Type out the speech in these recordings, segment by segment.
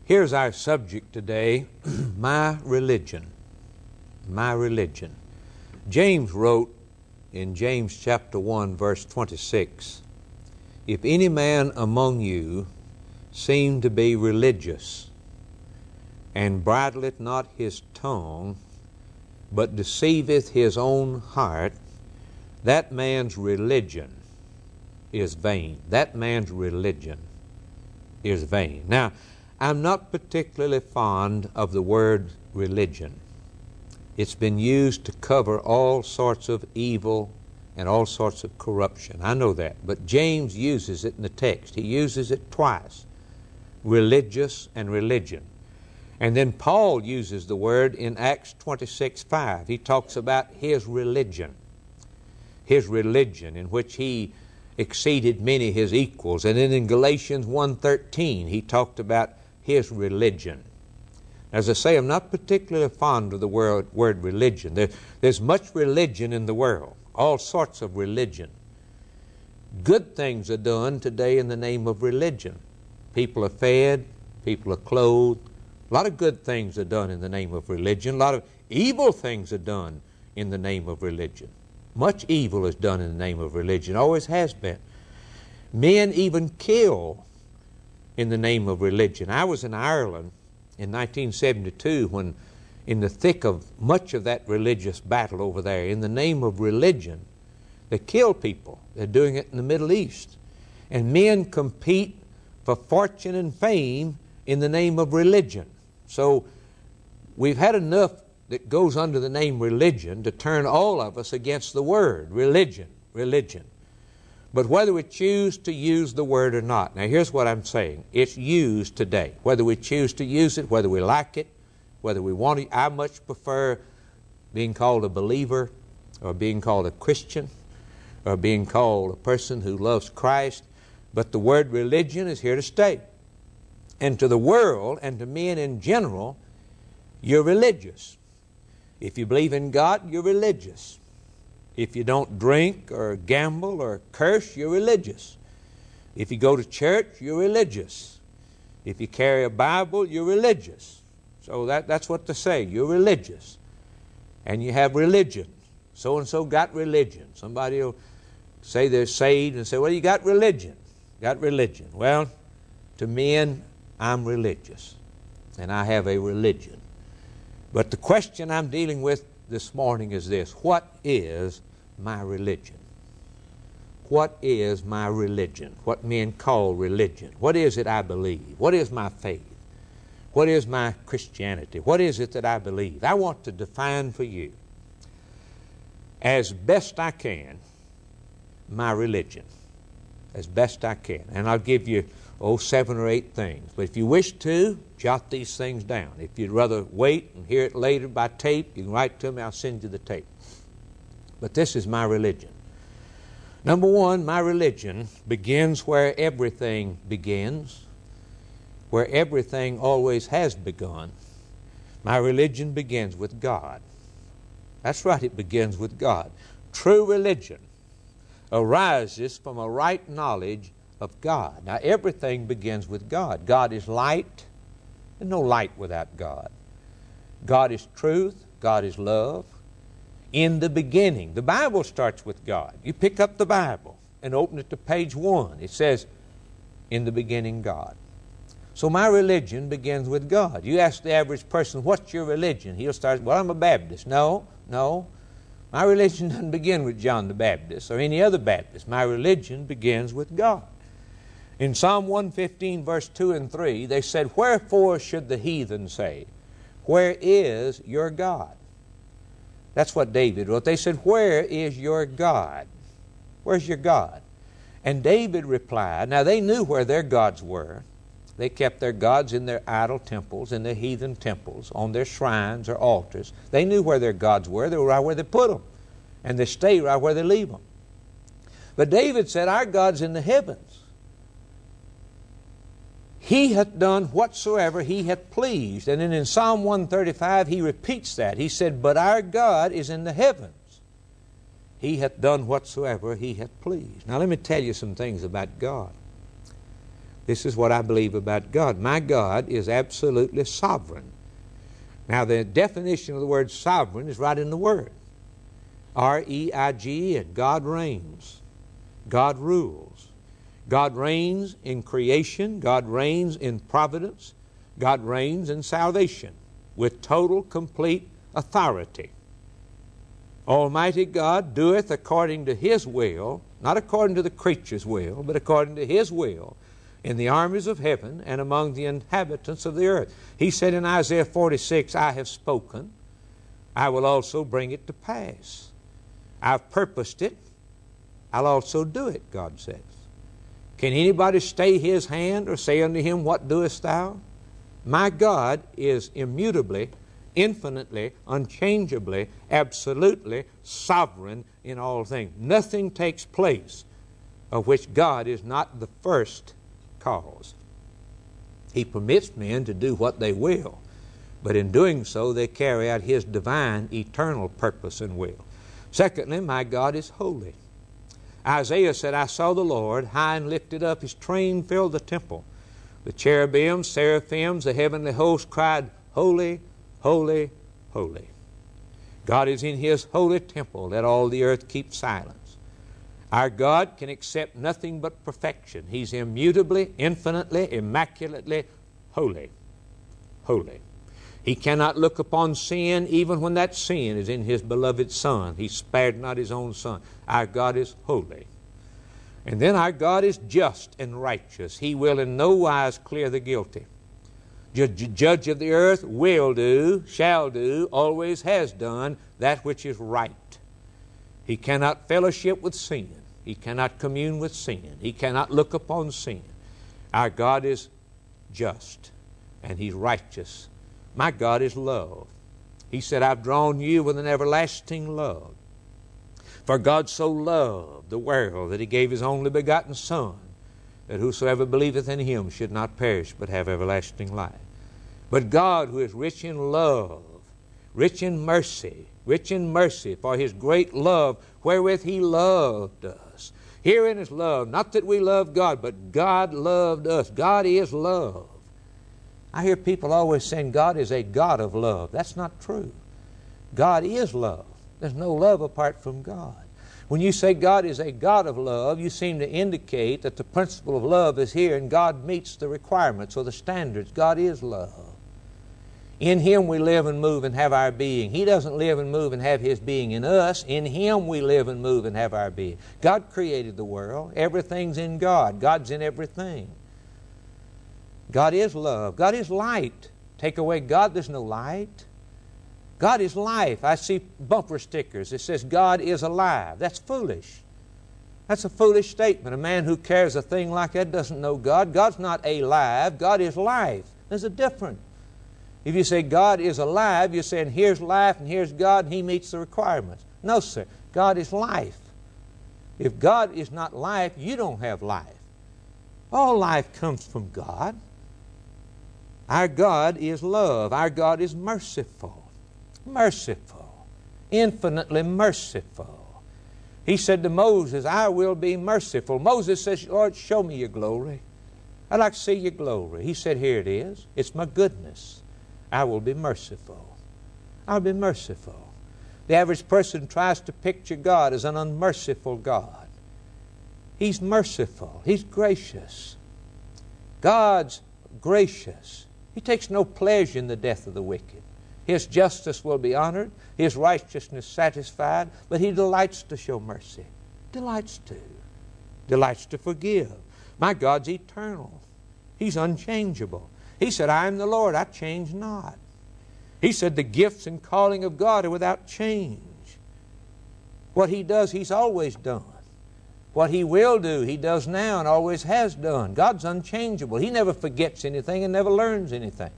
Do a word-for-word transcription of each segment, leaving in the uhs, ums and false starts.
Here's our subject today, my religion. My religion. James wrote in James chapter one, verse twenty-six, "If any man among you seem to be religious, and bridleth not his tongue, but deceiveth his own heart, that man's religion is vain." That man's religion is vain. Now, I'm not particularly fond of the word religion. It's been used to cover all sorts of evil and all sorts of corruption. I know that. But James uses it in the text. He uses it twice. Religious and religion. And then Paul uses the word in Acts twenty-six five. He talks about his religion. His religion in which he exceeded many his equals. And then in Galatians one thirteen he talked about his religion. As I say, I'm not particularly fond of the word, word religion. There, there's much religion in the world. All sorts of religion. Good things are done today in the name of religion. People are fed. People are clothed. A lot of good things are done in the name of religion. A lot of evil things are done in the name of religion. Much evil is done in the name of religion. Always has been. Men even kill in the name of religion. I was in Ireland in nineteen seventy-two when, in the thick of much of that religious battle over there, in the name of religion, they kill people. They're doing it in the Middle East. And men compete for fortune and fame in the name of religion. So we've had enough that goes under the name religion to turn all of us against the word religion, religion. But whether we choose to use the word or not, now here's what I'm saying. It's used today. Whether we choose to use it, whether we like it, whether we want it, I much prefer being called a believer or being called a Christian or being called a person who loves Christ. But the word religion is here to stay. And to the world and to men in general, you're religious. If you believe in God, you're religious. If you don't drink or gamble or curse, you're religious. If you go to church, you're religious. If you carry a Bible, you're religious. So that, that's what to say. You're religious. And you have religion. So-and-so got religion. Somebody will say they're saved and say, well, you got religion. Got religion. Well, to men, I'm religious. And I have a religion. But the question I'm dealing with this morning is this. What is my religion? What is my religion? What men call religion? What is it I believe? What is my faith? What is my Christianity? What is it that I believe? I want to define for you, as best I can, my religion. As best I can. And I'll give you, oh, seven or eight things. But if you wish to, jot these things down. If you'd rather wait and hear it later by tape, you can write to me, I'll send you the tape. But this is my religion. Number one, my religion begins where everything begins, where everything always has begun. My religion begins with God. That's right, it begins with God. True religion arises from a right knowledge of God. Now, everything begins with God. God is light. There's no light without God. God is truth. God is love. In the beginning, the Bible starts with God. You pick up the Bible and open it to page one. It says, in the beginning, God. So my religion begins with God. You ask the average person, what's your religion? He'll start, well, I'm a Baptist. No, no. My religion doesn't begin with John the Baptist or any other Baptist. My religion begins with God. In Psalm one fifteen, verse two and three, they said, wherefore should the heathen say, where is your God? That's what David wrote. They said, where is your God? Where's your God? And David replied, now they knew where their gods were. They kept their gods in their idol temples, in their heathen temples, on their shrines or altars. They knew where their gods were. They were right where they put them. And they stay right where they leave them. But David said, our God's in the heavens. He hath done whatsoever He hath pleased. And then in Psalm one thirty-five, he repeats that. He said, but our God is in the heavens. He hath done whatsoever He hath pleased. Now let me tell you some things about God. This is what I believe about God. My God is absolutely sovereign. Now, the definition of the word sovereign is right in the Word. R E I G E N. God reigns. God rules. God reigns in creation. God reigns in providence. God reigns in salvation with total, complete authority. Almighty God doeth according to His will, not according to the creature's will, but according to His will, in the armies of heaven and among the inhabitants of the earth. He said in Isaiah forty-six, I have spoken, I will also bring it to pass. I've purposed it, I'll also do it, God says. Can anybody stay His hand or say unto Him, what doest thou? My God is immutably, infinitely, unchangeably, absolutely sovereign in all things. Nothing takes place of which God is not the first cause. He permits men to do what they will, but in doing so they carry out His divine, eternal purpose and will. Secondly, my God is holy. Isaiah said, I saw the Lord high and lifted up, His train filled the temple. The cherubims, seraphims, the heavenly host cried, Holy, holy, holy. God is in His holy temple. Let all the earth keep silence. Our God can accept nothing but perfection. He's immutably, infinitely, immaculately holy. Holy. He cannot look upon sin even when that sin is in His beloved Son. He spared not His own Son. Our God is holy. And then our God is just and righteous. He will in no wise clear the guilty. Judge, judge of the earth will do, shall do, always has done that which is right. He cannot fellowship with sin. He cannot commune with sin. He cannot look upon sin. Our God is just and He's righteous. My God is love. He said, I've drawn you with an everlasting love. For God so loved the world that He gave His only begotten Son, that whosoever believeth in Him should not perish but have everlasting life. But God, who is rich in love, rich in mercy, rich in mercy for His great love wherewith He loved us. Herein is love, not that we love God, but God loved us. God is love. I hear people always saying God is a God of love. That's not true. God is love. There's no love apart from God. When you say God is a God of love, you seem to indicate that the principle of love is here and God meets the requirements or the standards. God is love. In Him we live and move and have our being. He doesn't live and move and have His being in us. In Him we live and move and have our being. God created the world. Everything's in God. God's in everything. God is love. God is light. Take away God, there's no light. God is life. I see bumper stickers that says God is alive. That's foolish. That's a foolish statement. A man who carries a thing like that doesn't know God. God's not alive. God is life. There's a difference. If you say God is alive, you're saying here's life and here's God and He meets the requirements. No, sir. God is life. If God is not life, you don't have life. All life comes from God. Our God is love. Our God is merciful. Merciful. Infinitely merciful. He said to Moses, I will be merciful. Moses says, Lord, show me your glory. I'd like to see your glory. He said, here it is. It's my goodness. I will be merciful. I'll be merciful. The average person tries to picture God as an unmerciful God. He's merciful. He's gracious. God's gracious. He takes no pleasure in the death of the wicked. His justice will be honored, His righteousness satisfied, but He delights to show mercy. Delights to. Delights to forgive. My God's eternal. He's unchangeable. He said, I am the Lord, I change not. He said, the gifts and calling of God are without change. What He does, He's always done. What He will do, He does now and always has done. God's unchangeable. He never forgets anything and never learns anything.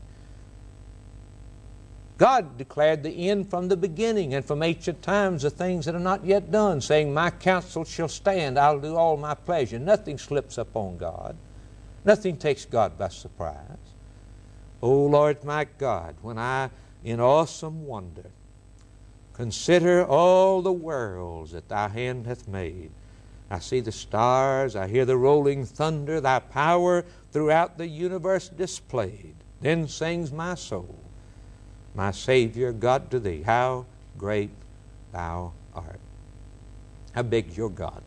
God declared the end from the beginning and from ancient times the things that are not yet done, saying, my counsel shall stand, I'll do all my pleasure. Nothing slips up on God. Nothing takes God by surprise. O Lord my God, when I, in awesome wonder, consider all the worlds that Thy hand hath made, I see the stars, I hear the rolling thunder, thy power throughout the universe displayed. Then sings my soul, my Savior God to thee, how great thou art. How big is your God?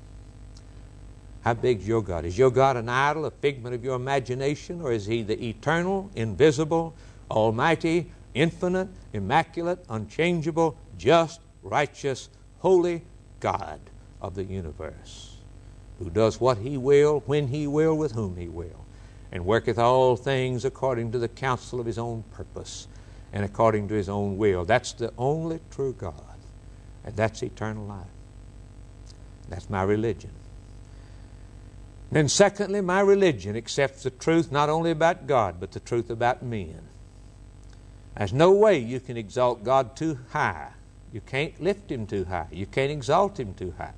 How big is your God? Is your God an idol, a figment of your imagination, or is He the eternal, invisible, almighty, infinite, immaculate, unchangeable, just, righteous, holy God of the universe, who does what He will, when He will, with whom He will, and worketh all things according to the counsel of His own purpose and according to His own will? That's the only true God, and that's eternal life. That's my religion. Then secondly, my religion accepts the truth not only about God, but the truth about men. There's no way you can exalt God too high. You can't lift Him too high. You can't exalt Him too high.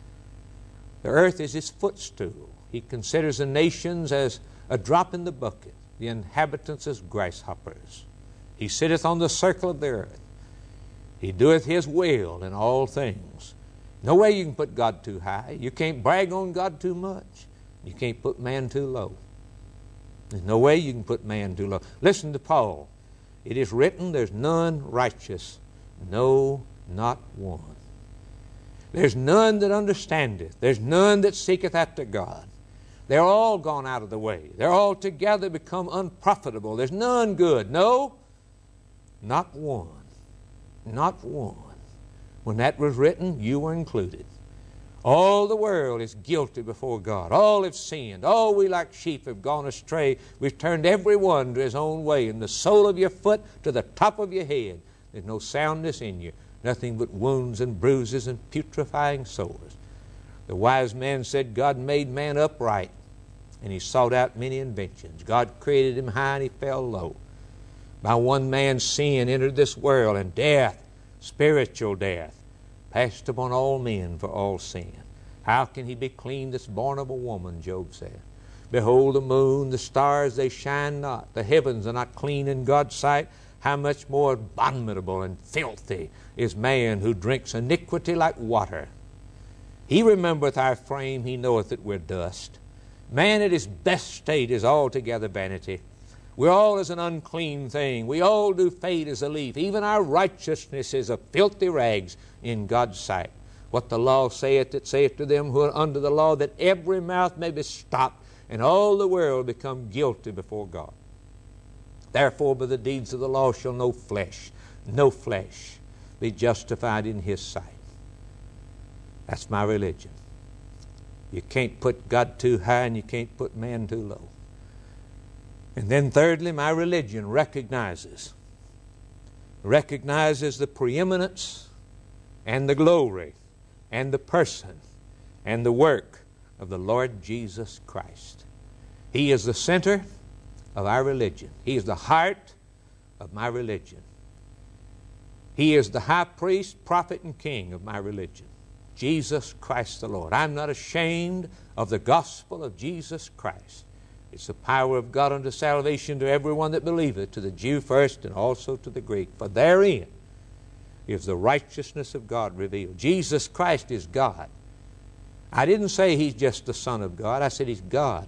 The earth is His footstool. He considers the nations as a drop in the bucket, the inhabitants as grasshoppers. He sitteth on the circle of the earth. He doeth His will in all things. No way you can put God too high. You can't brag on God too much. You can't put man too low. There's no way you can put man too low. Listen to Paul. It is written, there's none righteous, no, not one. There's none that understandeth. There's none that seeketh after God. They're all gone out of the way. They're all together become unprofitable. There's none good. No, not one. Not one. When that was written, you were included. All the world is guilty before God. All have sinned. All we like sheep have gone astray. We've turned every one to his own way. From the sole of your foot to the top of your head, there's no soundness in you. Nothing but wounds and bruises and putrefying sores. The wise man said God made man upright, and he sought out many inventions. God created him high, and he fell low. By one man's sin entered this world, and death, spiritual death, passed upon all men for all sin. How can he be clean that's born of a woman, Job said. Behold the moon, the stars, they shine not. The heavens are not clean in God's sight. How much more abominable and filthy is man who drinks iniquity like water. He remembereth our frame, he knoweth that we're dust. Man at his best state is altogether vanity. We're all as an unclean thing. We all do fade as a leaf. Even our righteousness is a filthy rags in God's sight. What the law saith, that saith to them who are under the law, that every mouth may be stopped, and all the world become guilty before God. Therefore by the deeds of the law shall no flesh, no flesh be justified in His sight. That's my religion. You can't put God too high, and you can't put man too low. And then thirdly, my religion recognizes, recognizes the preeminence and the glory and the person and the work of the Lord Jesus Christ. He is the center of our religion. He is the heart of my religion. He is the high priest, prophet, and king of my religion. Jesus Christ the Lord. I'm not ashamed of the gospel of Jesus Christ. It's the power of God unto salvation to everyone that believeth, to the Jew first and also to the Greek. For therein is the righteousness of God revealed. Jesus Christ is God. I didn't say He's just the Son of God. I said He's God.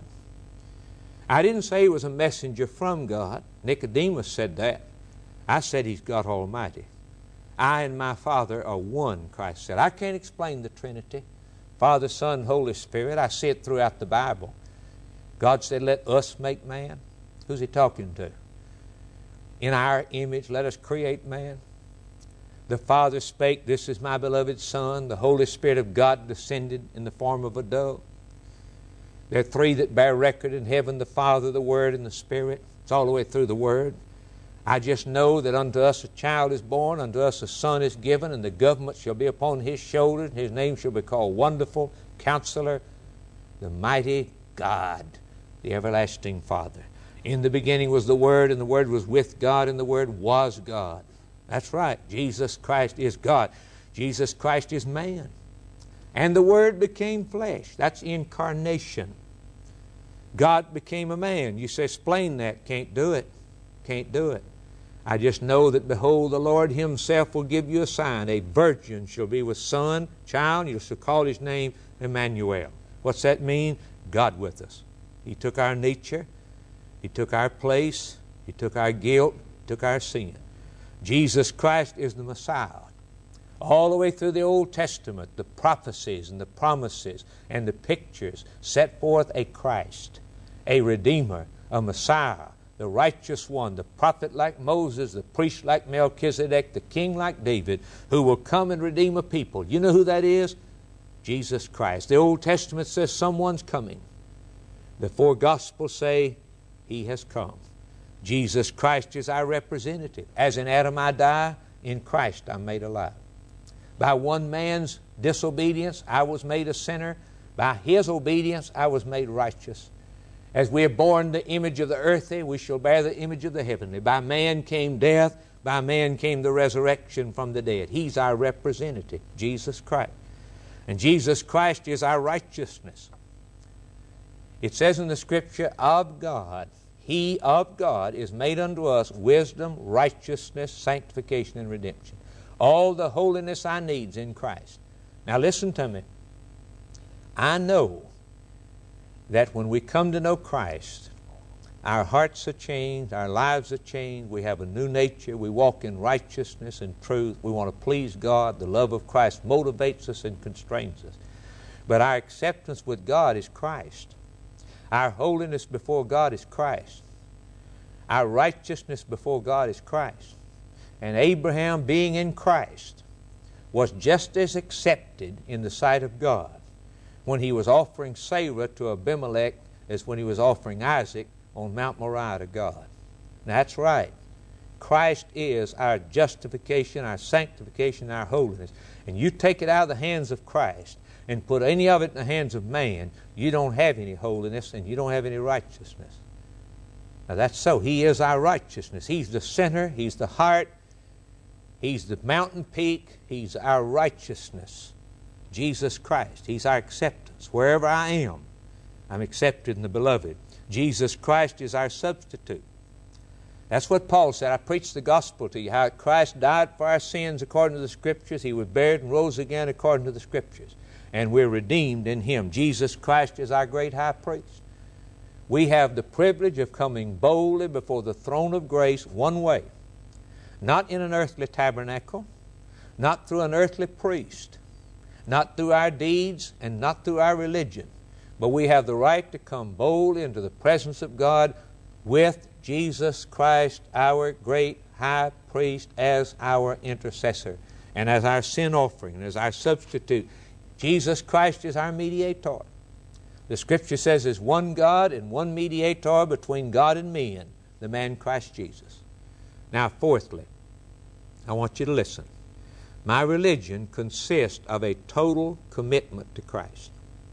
I didn't say He was a messenger from God. Nicodemus said that. I said He's God Almighty. I and my Father are one, Christ said. I can't explain the Trinity. Father, Son, Holy Spirit. I see it throughout the Bible. God said, let us make man. Who's He talking to? In our image, let us create man. The Father spake, this is my beloved Son. The Holy Spirit of God descended in the form of a dove. There are three that bear record in heaven, the Father, the Word, and the Spirit. It's all the way through the Word. I just know that unto us a child is born, unto us a son is given, and the government shall be upon His shoulders. His name shall be called Wonderful, Counselor, the Mighty God, the Everlasting Father. In the beginning was the Word, and the Word was with God, and the Word was God. That's right. Jesus Christ is God. Jesus Christ is man. And the Word became flesh. That's incarnation. God became a man. You say, explain that. Can't do it. Can't do it. I just know that, behold, the Lord himself will give you a sign. A virgin shall be with son, child, you shall call his name Emmanuel. What's that mean? God with us. He took our nature. He took our place. He took our guilt. He took our sin. Jesus Christ is the Messiah. All the way through the Old Testament, the prophecies and the promises and the pictures set forth a Christ, a Redeemer, a Messiah, the righteous one, the prophet like Moses, the priest like Melchizedek, the king like David, who will come and redeem a people. You know who that is? Jesus Christ. The Old Testament says someone's coming. The four Gospels say he has come. Jesus Christ is our representative. As in Adam I die, in Christ I'm made alive. By one man's disobedience I was made a sinner. By his obedience I was made righteous. As we are born the image of the earthly, we shall bear the image of the heavenly. By man came death, by man came the resurrection from the dead. He's our representative, Jesus Christ. And Jesus Christ is our righteousness. It says in the Scripture, of God, He of God is made unto us wisdom, righteousness, sanctification, and redemption. All the holiness I need is in Christ. Now listen to me. I know that when we come to know Christ, our hearts are changed, our lives are changed, we have a new nature, we walk in righteousness and truth, we want to please God, the love of Christ motivates us and constrains us. But our acceptance with God is Christ. Our holiness before God is Christ. Our righteousness before God is Christ. And Abraham, being in Christ, was just as accepted in the sight of God when he was offering Sarah to Abimelech as when he was offering Isaac on Mount Moriah to God. That's right. Christ is our justification, our sanctification, our holiness. And you take it out of the hands of Christ and put any of it in the hands of man, you don't have any holiness and you don't have any righteousness. Now that's so. He is our righteousness. He's the center. He's the heart. He's the mountain peak. He's our righteousness. Jesus Christ. He's our acceptance. Wherever I am, I'm accepted in the beloved. Jesus Christ is our substitute. That's what Paul said. I preached the gospel to you, how Christ died for our sins according to the Scriptures. He was buried and rose again according to the Scriptures. And we're redeemed in Him. Jesus Christ is our great high priest. We have the privilege of coming boldly before the throne of grace one way. Not in an earthly tabernacle, not through an earthly priest, not through our deeds and not through our religion, but we have the right to come boldly into the presence of God with Jesus Christ, our great high priest, as our intercessor and as our sin offering and as our substitute. Jesus Christ is our mediator. The Scripture says there's one God and one mediator between God and men, the man Christ Jesus. Now, fourthly, I want you to listen. My religion consists of a total commitment to Christ.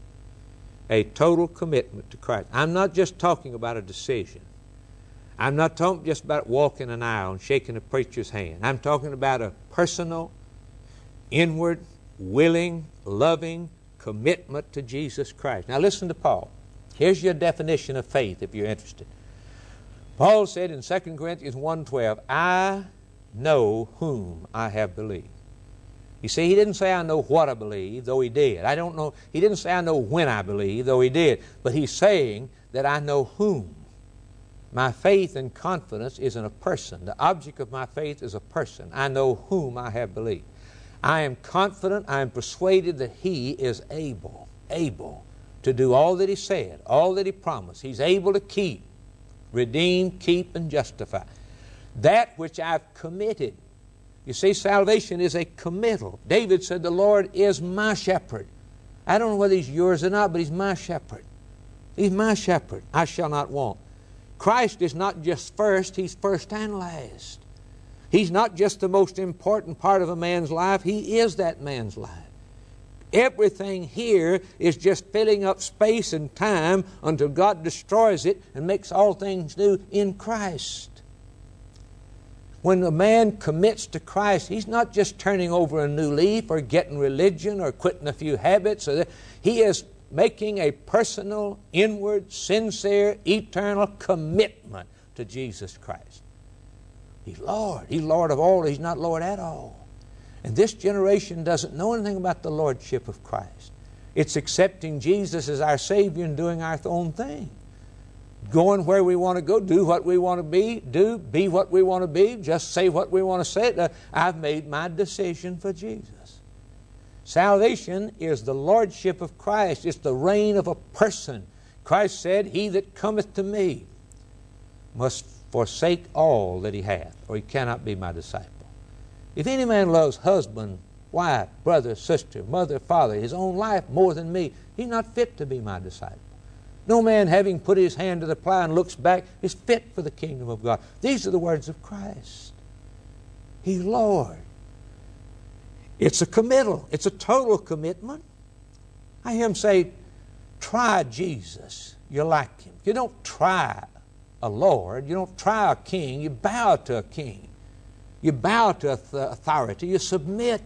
A total commitment to Christ. I'm not just talking about a decision. I'm not talking just about walking an aisle and shaking a preacher's hand. I'm talking about a personal, inward, willing, loving commitment to Jesus Christ. Now listen to Paul. Here's your definition of faith if you're interested. Paul said in Second Corinthians one twelve, I know whom I have believed. You see, he didn't say I know what I believe, though he did. I don't know. He didn't say I know when I believe, though he did. But he's saying that I know whom. My faith and confidence is in a person. The object of my faith is a person. I know whom I have believed. I am confident, I am persuaded that He is able, able to do all that He said, all that He promised. He's able to keep, redeem, keep, and justify. That which I've committed. You see, salvation is a committal. David said, the Lord is my shepherd. I don't know whether He's yours or not, but He's my shepherd. He's my shepherd. I shall not want. Christ is not just first, He's first and last. He's not just the most important part of a man's life. He is that man's life. Everything here is just filling up space and time until God destroys it and makes all things new in Christ. When a man commits to Christ, he's not just turning over a new leaf or getting religion or quitting a few habits. Or he is making a personal, inward, sincere, eternal commitment to Jesus Christ. He's Lord. He's Lord of all. He's not Lord at all. And this generation doesn't know anything about the Lordship of Christ. It's accepting Jesus as our Savior and doing our own thing. Going where we want to go, do what we want to be, do, be what we want to be, just say what we want to say. I've made my decision for Jesus. Salvation is the Lordship of Christ. It's the reign of a person. Christ said, "He that cometh to me must forsake all that he hath, or he cannot be my disciple." If any man loves husband, wife, brother, sister, mother, father, his own life more than me, he's not fit to be my disciple. No man, having put his hand to the plow and looks back, is fit for the kingdom of God. These are the words of Christ. He's Lord. It's a committal. It's a total commitment. I hear him say, try Jesus. You like him. You don't try a Lord. You don't try a king. You bow to a king. You bow to authority. You submit.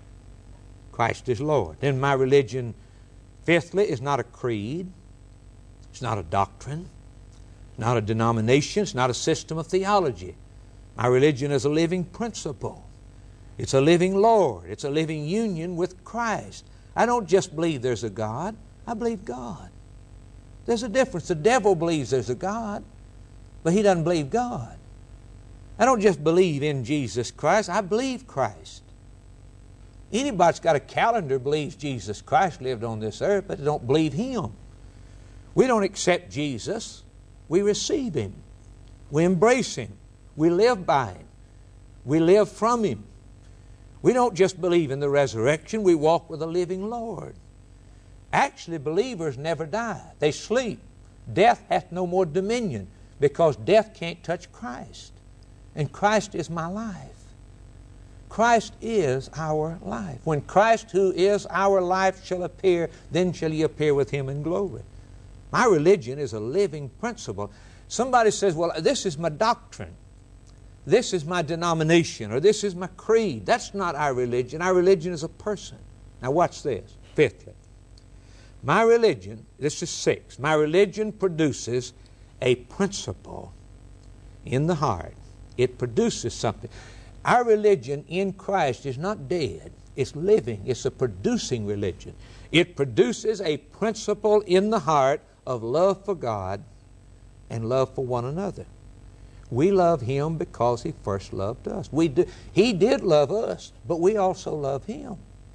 Christ is Lord. Then my religion, fifthly, is not a creed. It's not a doctrine. It's not a denomination. It's not a system of theology. My religion is a living principle. It's a living Lord. It's a living union with Christ. I don't just believe there's a God. I believe God. There's a difference. The devil believes there's a God, but he doesn't believe God. I don't just believe in Jesus Christ. I believe Christ. Anybody that's got a calendar believes Jesus Christ lived on this earth, but they don't believe Him. We don't accept Jesus. We receive Him. We embrace Him. We live by Him. We live from Him. We don't just believe in the resurrection. We walk with a living Lord. Actually, believers never die. They sleep. Death hath no more dominion because death can't touch Christ. And Christ is my life. Christ is our life. When Christ, who is our life, shall appear, then shall ye appear with Him in glory. My religion is a living principle. Somebody says, well, this is my doctrine. This is my denomination, or this is my creed. That's not our religion. Our religion is a person. Now watch this. Fifthly, my religion, this is six, my religion produces a principle in the heart. It produces something. Our religion in Christ is not dead. It's living. It's a producing religion. It produces a principle in the heart of love for God and love for one another. We love Him because He first loved us. We do, He did love us, but we also love Him.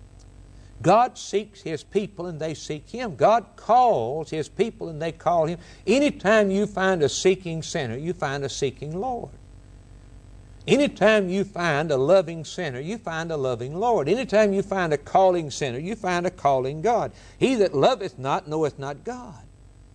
God seeks His people and they seek Him. God calls His people and they call Him. Anytime you find a seeking sinner, you find a seeking Lord. Anytime you find a loving sinner, you find a loving Lord. Anytime you find a calling sinner, you find a calling God. He that loveth not knoweth not God.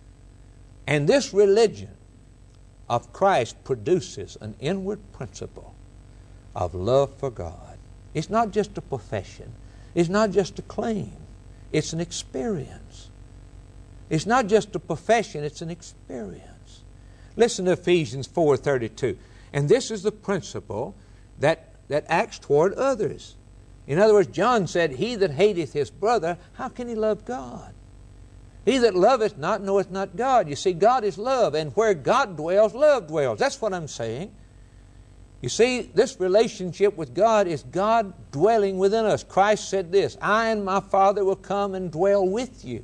And this religion of Christ produces an inward principle of love for God. It's not just a profession. It's not just a claim. It's an experience. It's not just a profession. It's an experience. Listen to Ephesians four thirty-two. And this is the principle that, that acts toward others. In other words, John said, he that hateth his brother, how can he love God? He that loveth not knoweth not God. You see, God is love, and where God dwells, love dwells. That's what I'm saying. You see, this relationship with God is God dwelling within us. Christ said this, I and my Father will come and dwell with you.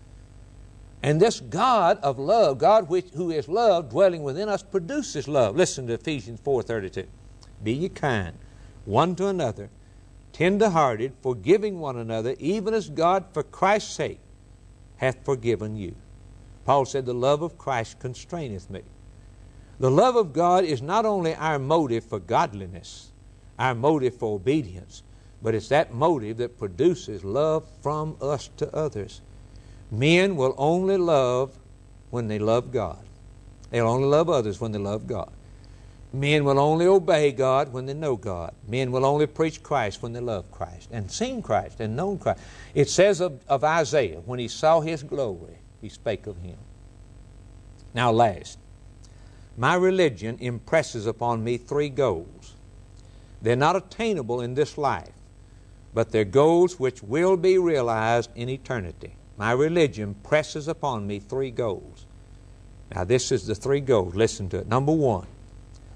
And this God of love, God which, who is love, dwelling within us, produces love. Listen to Ephesians four thirty-two. Be ye kind, one to another, tender-hearted, forgiving one another, even as God for Christ's sake hath forgiven you. Paul said, the love of Christ constraineth me. The love of God is not only our motive for godliness, our motive for obedience, but it's that motive that produces love from us to others. Men will only love when they love God. They'll only love others when they love God. Men will only obey God when they know God. Men will only preach Christ when they love Christ and sing Christ and know Christ. It says of, of Isaiah, when he saw His glory, he spake of Him. Now last, my religion impresses upon me three goals. They're not attainable in this life, but they're goals which will be realized in eternity. My religion presses upon me three goals. Now this is the three goals. Listen to it. Number one,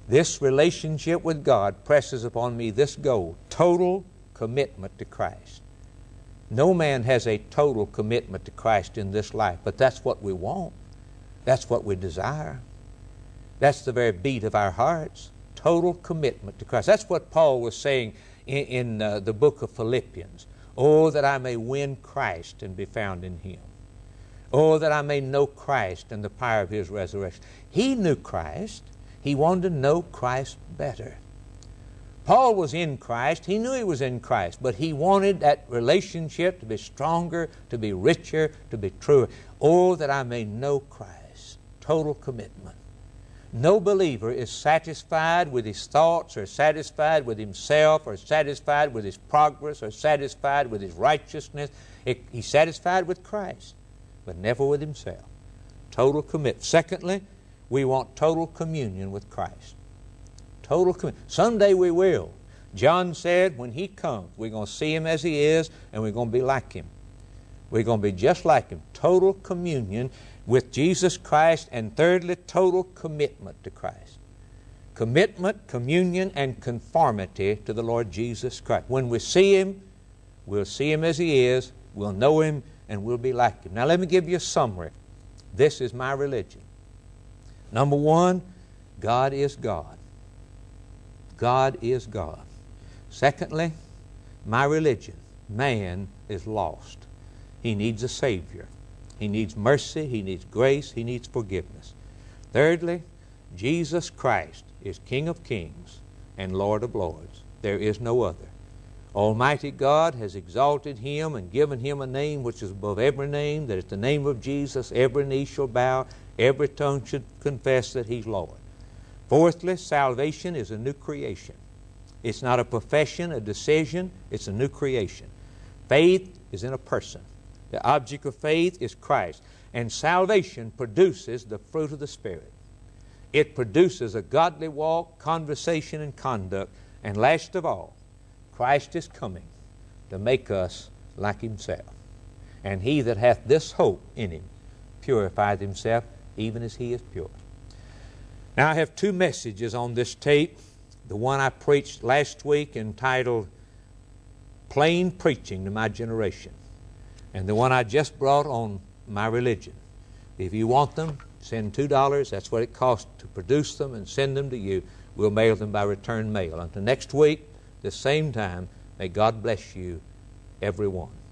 This relationship with God presses upon me this goal: total commitment to Christ. No man has a total commitment to Christ in this life, but that's what we want. That's what we desire. That's the very beat of our hearts. Total commitment to Christ. That's what Paul was saying in, in uh, the book of Philippians. Oh, that I may win Christ and be found in Him. Oh, that I may know Christ and the power of His resurrection. He knew Christ. He wanted to know Christ better. Paul was in Christ. He knew he was in Christ, but he wanted that relationship to be stronger, to be richer, to be truer. Oh, that I may know Christ. Total commitment. No believer is satisfied with his thoughts, or satisfied with himself, or satisfied with his progress, or satisfied with his righteousness. It, he's satisfied with Christ, but never with himself. Total commitment. Secondly, we want total communion with Christ. Total communion. Someday we will. John said when He comes, we're going to see Him as He is, and we're going to be like Him. We're going to be just like Him. Total communion with Jesus Christ. And thirdly, total commitment to Christ. Commitment, communion, and conformity to the Lord Jesus Christ. When we see Him, we'll see Him as He is, we'll know Him, and we'll be like Him. Now let me give you a summary. This is my religion. Number one, God is God. God is God. Secondly, my religion, man is lost. He needs a Savior. He needs mercy. He needs grace. He needs forgiveness. Thirdly, Jesus Christ is King of kings and Lord of lords. There is no other. Almighty God has exalted Him and given Him a name which is above every name, that at the name of Jesus every knee shall bow, every tongue should confess that He's Lord. Fourthly, salvation is a new creation. It's not a profession, a decision. It's a new creation. Faith is in a person. The object of faith is Christ. And salvation produces the fruit of the Spirit. It produces a godly walk, conversation, and conduct. And last of all, Christ is coming to make us like Himself. And he that hath this hope in Him purifieth himself even as He is pure. Now I have two messages on this tape. The one I preached last week entitled Plain Preaching to My Generation, and the one I just brought on my religion. If you want them, send two dollars. That's what it costs to produce them and send them to you. We'll mail them by return mail. Until next week, the same time, may God bless you, everyone.